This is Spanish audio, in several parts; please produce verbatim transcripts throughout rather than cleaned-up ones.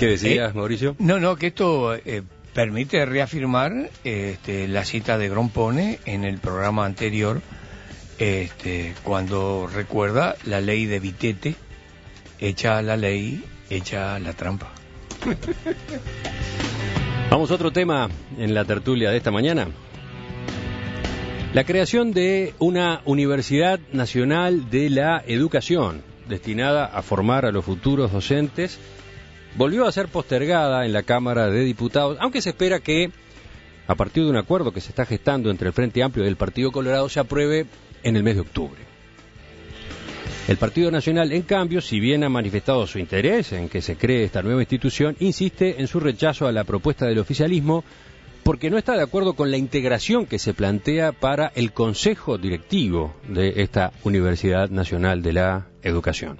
¿Qué decías, eh, Mauricio? No, no, que esto eh, permite reafirmar este, la cita de Grompone en el programa anterior, este, cuando recuerda la ley de Vitete, hecha la ley, hecha la trampa. Vamos a otro tema en la tertulia de esta mañana. La creación de una Universidad Nacional de la Educación, destinada a formar a los futuros docentes, volvió a ser postergada en la Cámara de Diputados, aunque se espera que, a partir de un acuerdo que se está gestando entre el Frente Amplio y el Partido Colorado, se apruebe en el mes de octubre. El Partido Nacional, en cambio, si bien ha manifestado su interés en que se cree esta nueva institución, insiste en su rechazo a la propuesta del oficialismo porque no está de acuerdo con la integración que se plantea para el Consejo Directivo de esta Universidad Nacional de la Educación.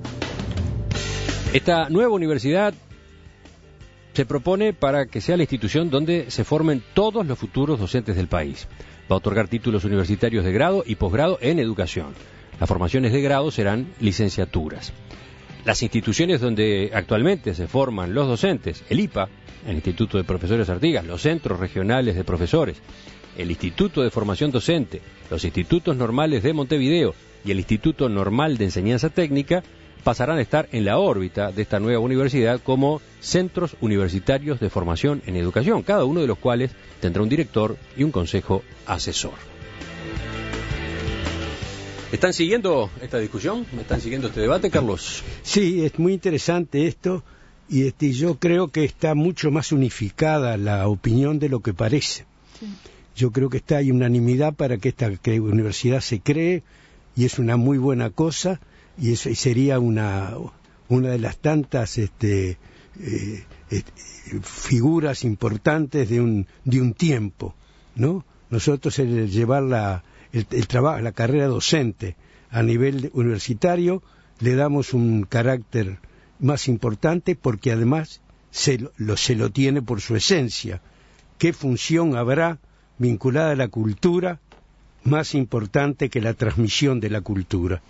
Esta nueva universidad se propone para que sea la institución donde se formen todos los futuros docentes del país. Va a otorgar títulos universitarios de grado y posgrado en educación. Las formaciones de grado serán licenciaturas. Las instituciones donde actualmente se forman los docentes, el I P A, el Instituto de Profesores Artigas, los centros regionales de profesores, el Instituto de Formación Docente, los institutos normales de Montevideo y el Instituto Normal de Enseñanza Técnica, pasarán a estar en la órbita de esta nueva universidad como centros universitarios de formación en educación, cada uno de los cuales tendrá un director y un consejo asesor. ¿Están siguiendo esta discusión? ¿Están siguiendo este debate, Carlos? Sí, es muy interesante esto, y este, yo creo que está mucho más unificada la opinión de lo que parece. Sí. Yo creo que está hay unanimidad para que esta que universidad se cree, y es una muy buena cosa, y, eso, y sería una, una de las tantas este, eh, eh, figuras importantes de un, de un tiempo, ¿no? Nosotros el llevar la... El, el trabajo, la carrera docente a nivel universitario le damos un carácter más importante porque además se lo, se lo tiene por su esencia. ¿Qué función habrá vinculada a la cultura más importante que la transmisión de la cultura?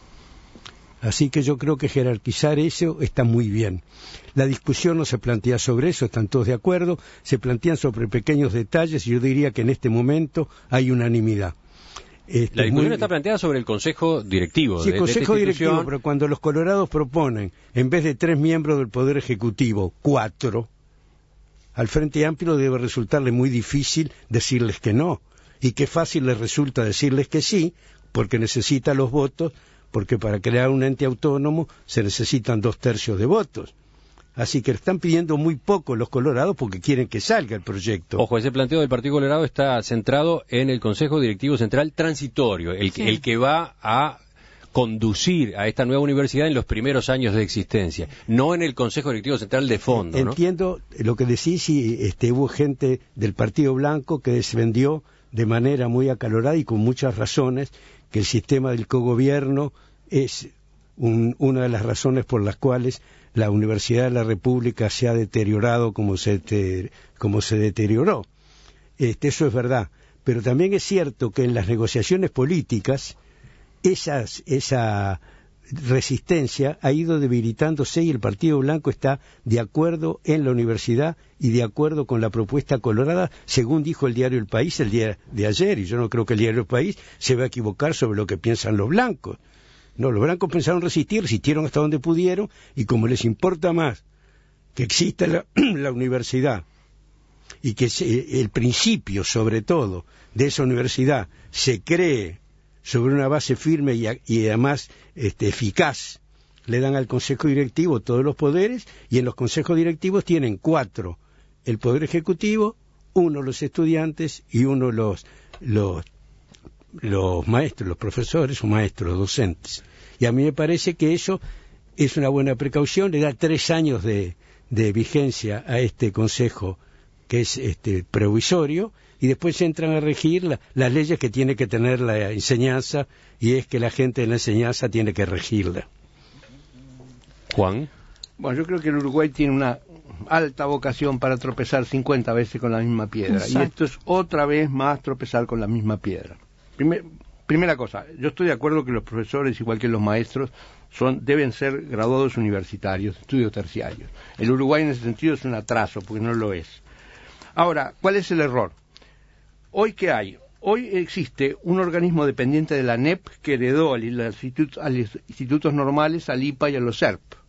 Así que yo creo que jerarquizar eso está muy bien. La discusión no se plantea sobre eso, están todos de acuerdo, se plantean sobre pequeños detalles y yo diría que en este momento hay unanimidad. Este, la discusión muy... está planteada sobre el Consejo Directivo. Sí, de, el Consejo de Directivo, pero cuando los colorados proponen, en vez de tres miembros del Poder Ejecutivo, cuatro, al Frente Amplio debe resultarle muy difícil decirles que no. Y qué fácil les resulta decirles que sí, porque necesita los votos, porque para crear un ente autónomo se necesitan dos tercios de votos. Así que están pidiendo muy poco los colorados porque quieren que salga el proyecto. Ojo, ese planteo del Partido Colorado está centrado en el Consejo Directivo Central transitorio, el, sí. el que va a conducir a esta nueva universidad en los primeros años de existencia, no en el Consejo Directivo Central de fondo, ¿no? Entiendo lo que decís, y este, hubo gente del Partido Blanco que defendió de manera muy acalorada y con muchas razones que el sistema del cogobierno es un, una de las razones por las cuales la Universidad de la República se ha deteriorado como se, te, como se deterioró. Este, eso es verdad. Pero también es cierto que en las negociaciones políticas esas, esa resistencia ha ido debilitándose y el Partido Blanco está de acuerdo en la universidad y de acuerdo con la propuesta colorada, según dijo el diario El País el día de ayer. Y yo no creo que el diario El País se va a equivocar sobre lo que piensan los blancos. No, los blancos pensaron resistir, resistieron hasta donde pudieron, y como les importa más que exista la, la universidad y que se, el principio, sobre todo, de esa universidad se cree sobre una base firme y, y además este, eficaz, le dan al Consejo Directivo todos los poderes, y en los consejos directivos tienen cuatro el Poder Ejecutivo, uno los estudiantes y uno los, los, los maestros, los profesores o maestros, docentes. Y a mí me parece que eso es una buena precaución, le da tres años de, de vigencia a este Consejo, que es este provisorio, y después entran a regir la, las leyes que tiene que tener la enseñanza, y es que la gente de la enseñanza tiene que regirla. Juan. Bueno, yo creo que el Uruguay tiene una alta vocación para tropezar cincuenta veces con la misma piedra. Exacto. Y esto es otra vez más tropezar con la misma piedra. Primer, primera cosa, yo estoy de acuerdo que los profesores, igual que los maestros, son deben ser graduados universitarios, estudios terciarios. El Uruguay en ese sentido es un atraso, porque no lo es. Ahora, ¿cuál es el error? ¿Hoy qué hay? Hoy existe un organismo dependiente de la N E P que heredó a los institutos, a los institutos normales, al I P A y a los S E R P.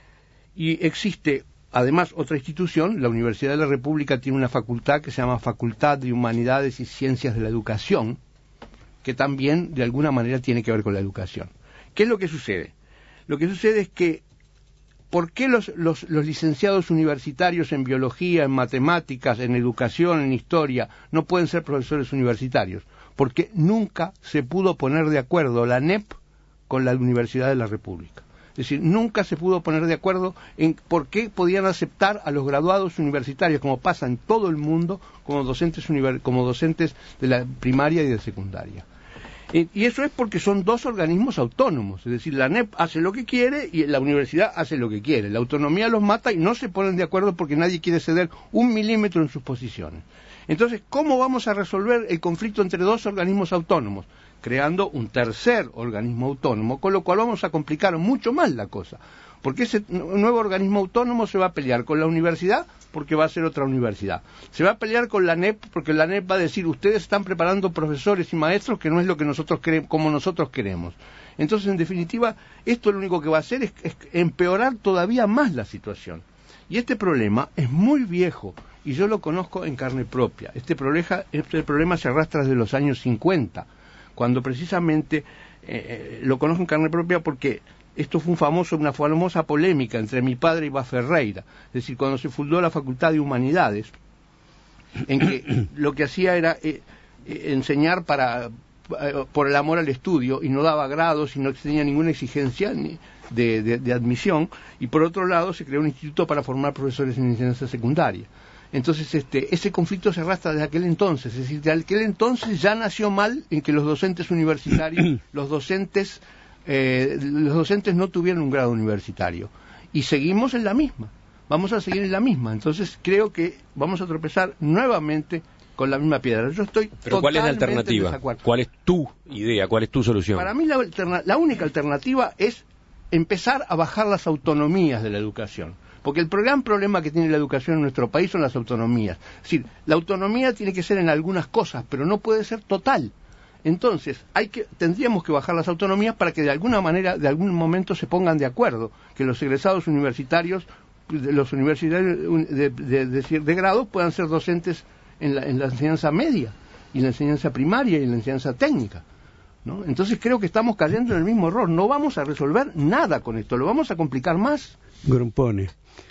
Y existe, además, otra institución, la Universidad de la República tiene una facultad que se llama Facultad de Humanidades y Ciencias de la Educación, que también, de alguna manera, tiene que ver con la educación. ¿Qué es lo que sucede? Lo que sucede es que ¿por qué los, los, los licenciados universitarios en biología, en matemáticas, en educación, en historia, no pueden ser profesores universitarios? Porque nunca se pudo poner de acuerdo la N E P con la Universidad de la República. Es decir, nunca se pudo poner de acuerdo en por qué podían aceptar a los graduados universitarios, como pasa en todo el mundo, como docentes, univer- como docentes de la primaria y de secundaria. Y eso es porque son dos organismos autónomos, es decir, la N E P hace lo que quiere y la universidad hace lo que quiere. La autonomía los mata y no se ponen de acuerdo porque nadie quiere ceder un milímetro en sus posiciones. Entonces, ¿cómo vamos a resolver el conflicto entre dos organismos autónomos? Creando un tercer organismo autónomo, con lo cual vamos a complicar mucho más la cosa. Porque ese nuevo organismo autónomo se va a pelear con la universidad porque va a ser otra universidad. Se va a pelear con la N E P porque la N E P va a decir, ustedes están preparando profesores y maestros que no es lo que nosotros queremos, como nosotros queremos. Entonces, en definitiva, esto lo único que va a hacer es, es empeorar todavía más la situación. Y este problema es muy viejo y yo lo conozco en carne propia. Este problema, este problema se arrastra desde los años cincuenta, cuando precisamente eh, lo conozco en carne propia porque esto fue un famoso, una famosa polémica entre mi padre y Bas Ferreira, es decir, cuando se fundó la Facultad de Humanidades, en que lo que hacía era eh, eh, enseñar para eh, por el amor al estudio, y no daba grados y no tenía ninguna exigencia ni de, de, de admisión, y por otro lado se creó un instituto para formar profesores en enseñanza secundaria. Entonces este, ese conflicto se arrastra desde aquel entonces, es decir, de aquel entonces ya nació mal en que los docentes universitarios, los docentes Eh, los docentes no tuvieron un grado universitario y seguimos en la misma, vamos a seguir en la misma. Entonces creo que vamos a tropezar nuevamente con la misma piedra. Yo estoy Pero ¿cuál es la alternativa? ¿Cuál es tu idea? ¿Cuál es tu solución? Para mí la, alterna la única alternativa es empezar a bajar las autonomías de la educación, porque el gran problema que tiene la educación en nuestro país son las autonomías. Es decir, la autonomía tiene que ser en algunas cosas, pero no puede ser total. Entonces, hay que, tendríamos que bajar las autonomías para que de alguna manera, de algún momento se pongan de acuerdo, que los egresados universitarios, de los universitarios de, de, de, de grado, puedan ser docentes en la, en la enseñanza media, y en la enseñanza primaria, y en la enseñanza técnica, ¿no? Entonces creo que estamos cayendo en el mismo error. No vamos a resolver nada con esto, lo vamos a complicar más. Grompone,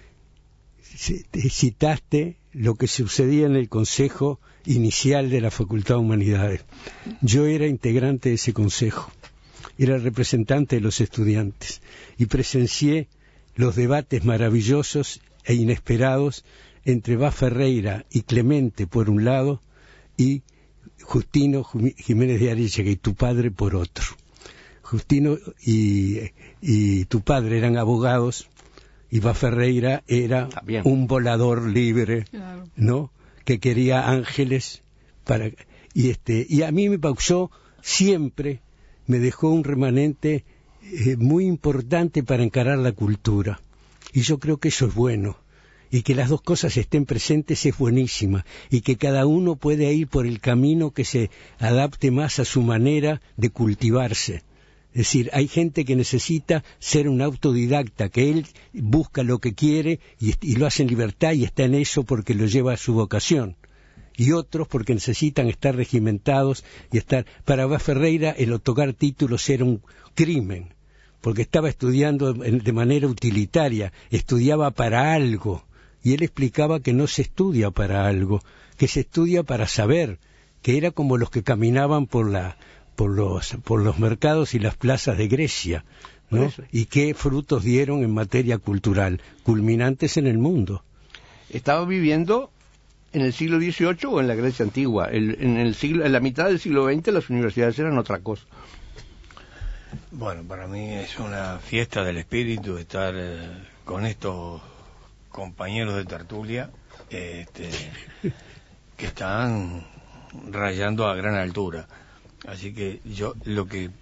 citaste lo que sucedía en el Consejo Inicial de la Facultad de Humanidades. Yo era integrante de ese consejo, era representante de los estudiantes y presencié los debates maravillosos e inesperados entre Bas Ferreira y Clemente por un lado y Justino Jiménez de Arechaga y tu padre por otro. Justino y, y tu padre eran abogados y Bas Ferreira era un volador libre, claro, ¿no?, que quería ángeles para y este y a mí me causó siempre, me dejó un remanente eh, muy importante para encarar la cultura, y yo creo que eso es bueno, y que las dos cosas estén presentes es buenísima, y que cada uno puede ir por el camino que se adapte más a su manera de cultivarse. Es decir, hay gente que necesita ser un autodidacta, que él busca lo que quiere y, y lo hace en libertad y está en eso porque lo lleva a su vocación. Y otros porque necesitan estar regimentados y estar... Para Bas Ferreira el otorgar títulos era un crimen, porque estaba estudiando de manera utilitaria, estudiaba para algo. Y él explicaba que no se estudia para algo, que se estudia para saber, que era como los que caminaban por la... por los por los mercados y las plazas de Grecia, ¿no? Y qué frutos dieron en materia cultural, culminantes en el mundo. Estaba viviendo en el siglo dieciocho o en la Grecia antigua. El, en, el siglo, en la mitad del siglo veinte las universidades eran otra cosa. Bueno, para mí es una fiesta del espíritu estar eh, con estos compañeros de tertulia este, que están rayando a gran altura. Así que yo lo que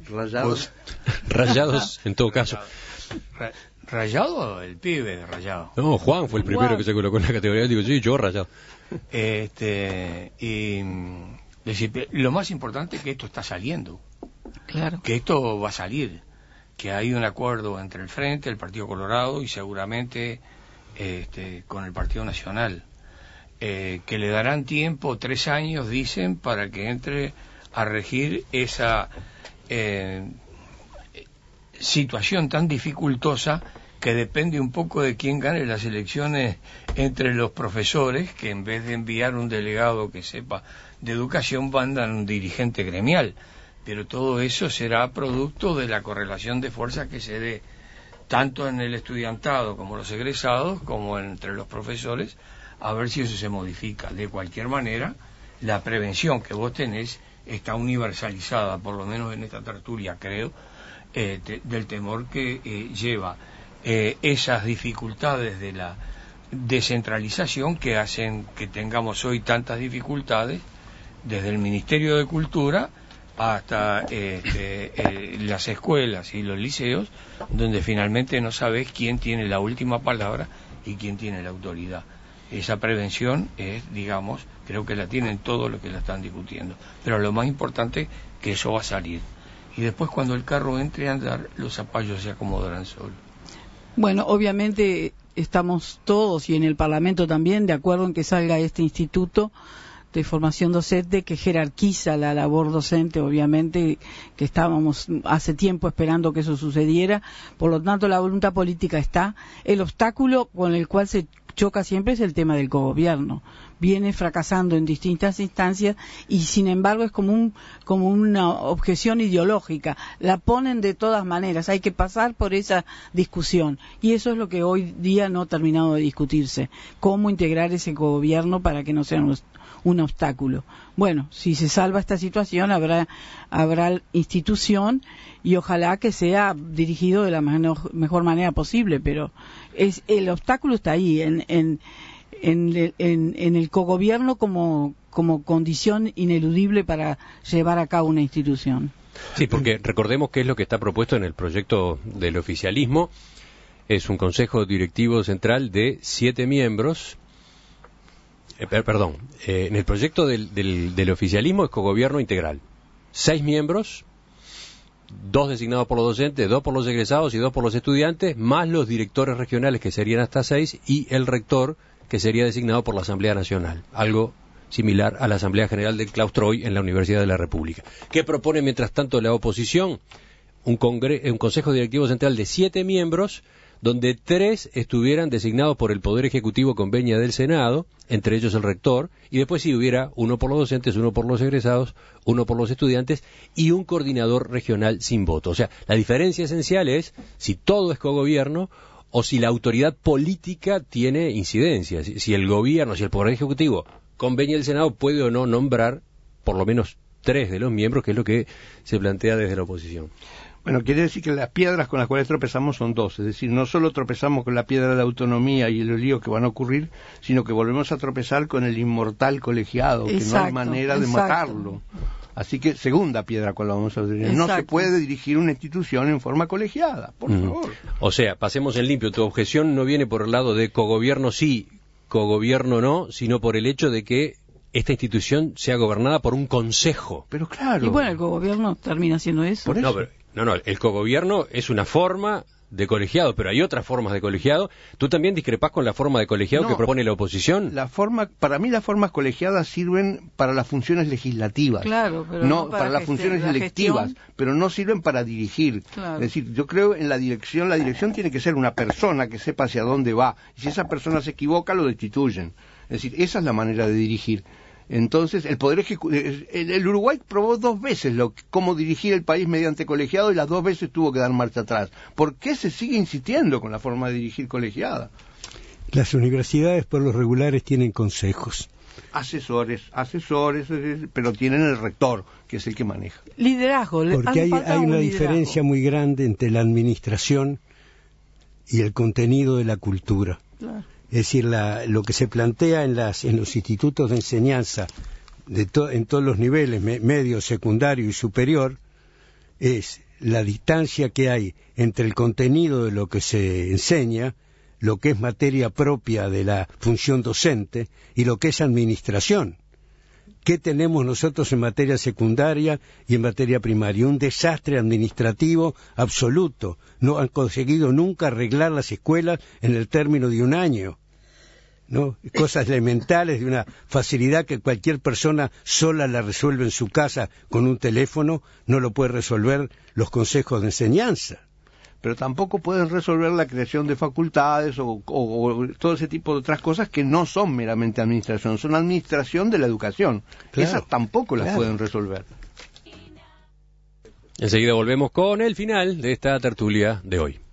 Rayados. Rayados, en todo caso. Ra- Rayado, el pibe de Rayado. No, Juan fue el primero Juan. que se colocó en la categoría. Digo, sí, yo Rayado. Este, y mm, decir, lo más importante es que esto está saliendo, Claro. que esto va a salir, que hay un acuerdo entre el Frente, el Partido Colorado y seguramente este, con el Partido Nacional, eh, que le darán tiempo, tres años dicen, para que entre a regir esa eh, situación tan dificultosa que depende un poco de quién gane las elecciones entre los profesores, que en vez de enviar un delegado que sepa de educación mandan un dirigente gremial, pero todo eso será producto de la correlación de fuerzas que se dé tanto en el estudiantado como los egresados como entre los profesores, a ver si eso se modifica. De cualquier manera, la prevención que vos tenés está universalizada, por lo menos en esta tertulia, creo, eh, te, del temor que eh, lleva eh, esas dificultades de la descentralización que hacen que tengamos hoy tantas dificultades desde el Ministerio de Cultura hasta este, eh, las escuelas y los liceos, donde finalmente no sabes quién tiene la última palabra y quién tiene la autoridad. Esa prevención es, digamos, creo que la tienen todos los que la están discutiendo, pero lo más importante es que eso va a salir, y después cuando el carro entre a andar, los zapallos se acomodarán solos. Bueno, obviamente estamos todos y en el Parlamento también de acuerdo en que salga este instituto de formación docente que jerarquiza la labor docente, obviamente, que estábamos hace tiempo esperando que eso sucediera. Por lo tanto, la voluntad política está. El obstáculo con el cual se choca siempre es el tema del cogobierno. Viene fracasando en distintas instancias y, sin embargo, es como un como una objeción ideológica. La ponen de todas maneras. Hay que pasar por esa discusión. Y eso es lo que hoy día no ha terminado de discutirse. Cómo integrar ese cogobierno para que no sea un, un obstáculo. Bueno, si se salva esta situación, habrá habrá institución y ojalá que sea dirigido de la mejor, mejor manera posible, pero es el obstáculo está ahí, en en en, en, en el cogobierno como, como condición ineludible para llevar a cabo una institución. Sí, porque recordemos que es lo que está propuesto en el proyecto del oficialismo. Es un consejo directivo central de siete miembros. Eh, per, perdón, eh, en el proyecto del, del, del oficialismo es cogobierno integral. Seis miembros, dos designados por los docentes, dos por los egresados y dos por los estudiantes, más los directores regionales, que serían hasta seis, y el rector, que sería designado por la Asamblea Nacional. Algo similar a la Asamblea General del Claustro hoy en la Universidad de la República. ¿Qué propone mientras tanto la oposición? Un, congre un Consejo Directivo Central de siete miembros, donde tres estuvieran designados por el Poder Ejecutivo con venia del Senado, entre ellos el rector, y después si hubiera uno por los docentes, uno por los egresados, uno por los estudiantes y un coordinador regional sin voto. O sea, la diferencia esencial es si todo es cogobierno o si la autoridad política tiene incidencia, si, si el gobierno, si el Poder Ejecutivo con venia del Senado puede o no nombrar por lo menos tres de los miembros, que es lo que se plantea desde la oposición. Bueno, quiere decir que las piedras con las cuales tropezamos son dos, es decir, no solo tropezamos con la piedra de la autonomía y los líos que van a ocurrir, sino que volvemos a tropezar con el inmortal colegiado, exacto, que no hay manera de exacto. matarlo. Así que, segunda piedra con la que vamos a tener, no se puede dirigir una institución en forma colegiada, por mm. favor. O sea, pasemos en limpio, tu objeción no viene por el lado de cogobierno sí, cogobierno no, sino por el hecho de que esta institución sea gobernada por un consejo. Pero claro. Y bueno, el cogobierno termina siendo eso. Por eso. No, pero, no, no, el cogobierno es una forma de colegiado, pero hay otras formas de colegiado. ¿Tú también discrepás con la forma de colegiado no, que propone la oposición? La forma, para mí las formas colegiadas sirven para las funciones legislativas, claro, pero no, no para, para las funciones la electivas, gestión. Pero no sirven para dirigir. Claro. Es decir, yo creo en la dirección, la dirección tiene que ser una persona que sepa hacia dónde va, y si esa persona se equivoca lo destituyen. Es decir, esa es la manera de dirigir. Entonces, el Poder Ejecutivo, el, el Uruguay probó dos veces lo, cómo dirigir el país mediante colegiado y las dos veces tuvo que dar marcha atrás. ¿Por qué se sigue insistiendo con la forma de dirigir colegiada? Las universidades por lo regulares tienen consejos. Asesores, asesores, pero tienen el rector, que es el que maneja. Liderazgo. Porque hay, hay una liderazgo. diferencia muy grande entre la administración y el contenido de la cultura. Claro. Es decir, la, lo que se plantea en, las, en los institutos de enseñanza de to, en todos los niveles, me, medio, secundario y superior, es la distancia que hay entre el contenido de lo que se enseña, lo que es materia propia de la función docente y lo que es administración. ¿Qué tenemos nosotros en materia secundaria y en materia primaria? Un desastre administrativo absoluto. No han conseguido nunca arreglar las escuelas en el término de un año, ¿no? Cosas elementales de una facilidad que cualquier persona sola la resuelve en su casa con un teléfono, no lo puede resolver los consejos de enseñanza. Pero tampoco pueden resolver la creación de facultades o, o, o todo ese tipo de otras cosas que no son meramente administración, son administración de la educación. Claro, esas tampoco las claro. pueden resolver. Enseguida volvemos con el final de esta tertulia de hoy.